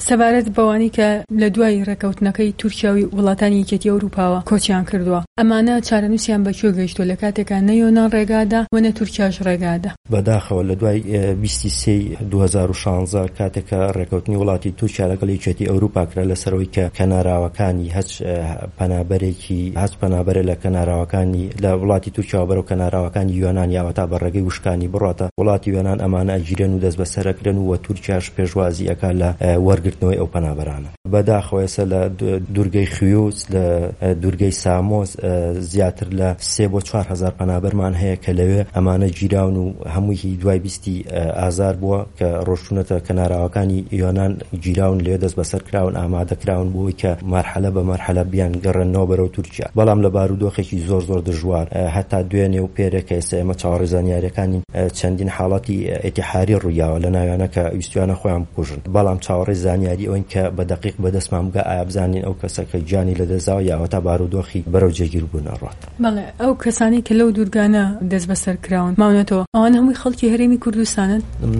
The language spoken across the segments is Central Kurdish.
سەبارەت بەوانی کە لە دوای ڕێکەوتنەکەی تورکیاوی وڵاتانی یەکێتی ئەوروپاوە کۆچیان کردووە، ئەمانە چارەنووسیان بەکوێ گەیشتووە لە کاتێکە نە یۆنان ڕێگادا و نە تورکیاش ڕێگادا؟ بەداخەوە لە دوای 23 2016 کاتێکە ڕێکەوتنی وڵاتی تورکیا لەگەڵ یەکێتی ئەوروپا کرا لەسەرەوەی کە کەناراوەکانی هەچ پەنابەرێ لە کەناراوەکانی لە وڵاتی تورکیا بەرەو کەناراوەکانی یۆنان یاوەتا بە ڕێگەی وشکانی بڕاتە وڵاتی یۆنان، ئەمانە ئەگیرێن و دەست بەسەرەکرێن و تورکیاش پێشوازی ئەکا لە وەرگرتنەوەی ئەو پەنابەرانە. بەداخەوە ئێستا لە دوورگەی خیوز لە دوورگەی سامۆز زیاتر لە 3 بۆ 4 هزار پەنابەرمان هەیە کە لەوێ ئەمانە گیراون و هەمووی دوای 20 ئازار بووە کە ڕۆشتونەتە کەناراوەکانی یۆنان گیراون لێ دەست بەسەر کراون ئامادەکراون بۆی کە مەرحەلە بە مەرحەلە بیان گەڕێنەوە بەرەو تورکیا. بەڵام لە بارودۆخێکی زۆر دژوار هەتا دوێنێ و پێرێکە ئێستا ئێمە چاوەڕێی زانیاریەکانی چەندین حاڵەتی ئێتیحاری ڕوویاوە لە ناویانە کە ویستویانە خۆیان بکوژن، بەڵام چاوەڕێی زانیاری ئەوەن کە بە دەقیق بەدەستمان بگە ئایا بزانین ئەو کەسەکە گیانی لەدەستداوە یاوەتا بارودۆخی بەرەو جێگیر بوون ڕات. بەڵێ ئەو کەسانی کە لەو دوورگانە دەست بەسەر کراون ماونەتەوە ئەوان هەمووی خەڵکی هەرێمی کوردستانن؟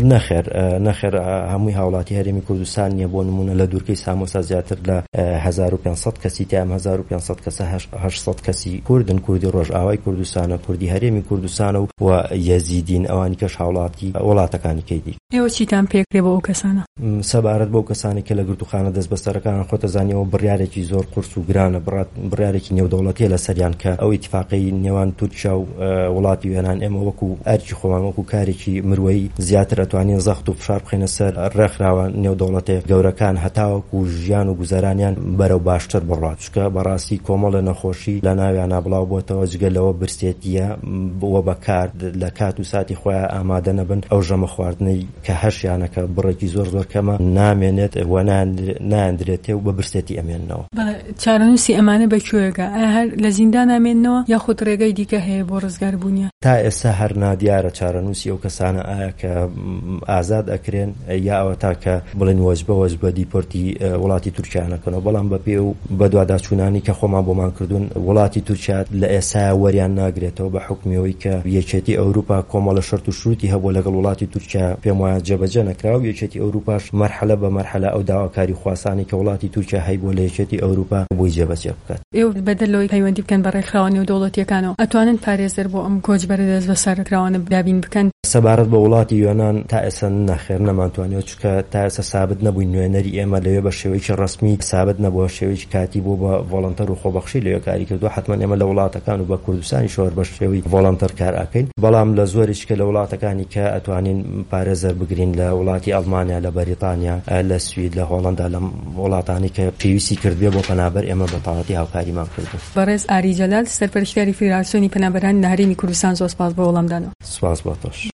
نەخێر هەمووی هاوڵاتی هەرێمی کوردستان نیە. بۆ نمونە لە دوورگەی سامۆسا زیاتر لە 1500 کەسی تام 1500 کەسە 800 کەسی کوردن، کوردی ڕۆژئاوای کوردستانە، کوردی هەرێمی کوردستانە و یەزیدین، ئەوانی کەش هاوڵاتی وڵاتەکانی کەیدی. ئێوە چیتان پێکرێ بۆ ئەو کەسانە؟ سەبارەت بۆ کەسانی کە لە گرتوخانە دەست بەسەرەکان خۆتە زانیەوە بڕیارێکی زۆر قورس و گرانە، بڕیارێکی نێودەوڵەتیە لە سەریان کە ئەو ئیتیفاقی نێوان تورکیا و وڵاتی یۆنان ئێمە وەکو ئەرکی خۆمان وەکو کارێکی مروەیی زیاتر ئەتوانین زەخت و فشار بخینە سەر ڕێکخراوە نێودەوڵەتێ گەورەکان هەتاوەکو ژیان و گوزارانیان بەرەو باشتر بڕات، چکە بەڕاستی کۆمەڵە نەخۆشی لە ناویانە بڵاو بۆتەوە جگەلەوە برسێتیە بۆ بەکار لە کات و ساتی خۆیان ئامادە نەبن ئەو ژەمە خواردنەی کە هەشیانەکە بڕێکی زۆر کەمە نامێنێت و ناندرێتێ و بە برسێتی ئەمێننەوە. چارەنووسی ئەمانە بەکوێگە؟ ئایا هەر لە زیندان ئامێننەوە یاخود ڕێگەی دیکە هەیە بۆ ڕزگار بوونیە؟ تا ئێستا هەر نادیارە چارەنووسی ئەو کەسانە ئایا کە ئازاد ئەکرێن یا ئەوە تا کە بڵێن وەجبە دیپۆرتی وڵاتی تورکیانەکەنەوە، بەڵام بە پێ و بە دوواداچوونانی کە خۆمان بۆمان کردوون وڵاتی تورکیا لە ئێستا وەریان ناگرێتەوە بە حکمیەوەی کە یەکێتی ئەوروپا کۆمەڵە شەرت و شروتی هەبوو لەگەڵ وڵاتی تورکیا پێم وایە جێبەجێ نەکراوە و یەکێتی ئەوروپاش مەرحەلە بە مەرحەلە ئەو داواکاری خواسانی کە وڵاتی تورکیا هەیبووە لە یەکێتی ئەوروپا بۆی جێبەجێ بکات. ئێوە بەدەلەوەی پەیوەندی بکەن بە ڕێکخراوە نێودەوڵەتیەکانەوە ئەتوانن پارێزەر بۆ ئەم کۆچبەرە دەست بەسەرکراوانە دابین بکەن؟ سەبارەت بە وڵاتی یۆنان تا ئێستا نەخێر نەمانتوانێت، چکە تا ئێستا سابت نەبووین نوێنەری ئێمە لەوێ بە شێوەیەکی ڕسمی سابت نەبووە، شێوەیەکی کاتی بۆ بە ڤۆڵەنتەر و خۆبەخشی لەوێ کاری کردووە. حتمەن ئێمە لە وڵاتەکان و بە کوردستانی شۆر بە شێوەی ڤۆڵەنتەر کار ئەکەین، بەڵام لە زۆرێکی کە لە وڵاتەکانی کە ئەتوانین پارێزەر بگرین لە وڵاتی ئەڵمانیا، لە بەریتانیا، لە سوید، لە هۆڵەندا، لە وڵاتانی کە پێویستی کردوێ بۆ پەنابەر ئێمە بەتاڵەتی هاوکاریمان کردو. بەڕێز ئاری جەلال، سەرپەرشتیاری فیدراسیۆنی پەنابەرانی هەرێمی کوردستان، زۆر سپاس بۆ وەڵامدانەوە. سپاس بۆ تۆش.